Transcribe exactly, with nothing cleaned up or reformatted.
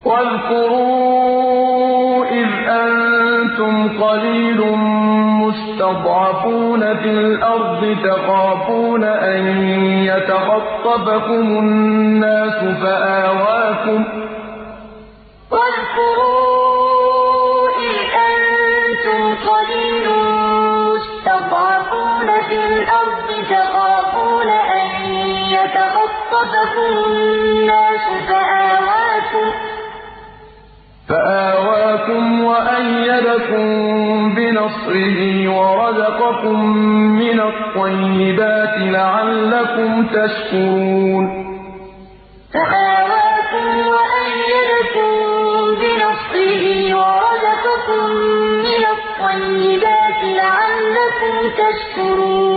وَاذْكُرُوا إِذْ أَنتُمْ قَلِيلٌ مُّسْتَضْعَفُونَ فِي الْأَرْضِ تَخَافُونَ أَن يَتَخَطَّفَكُمُ النَّاسُ فَآوَاكُمْ فآواكم وأيدكم بنصره ورزقكم من الطيبات لعلكم تشكرون فآواكم وأيدكم بنصره ورزقكم من الطيبات لعلكم تشكرون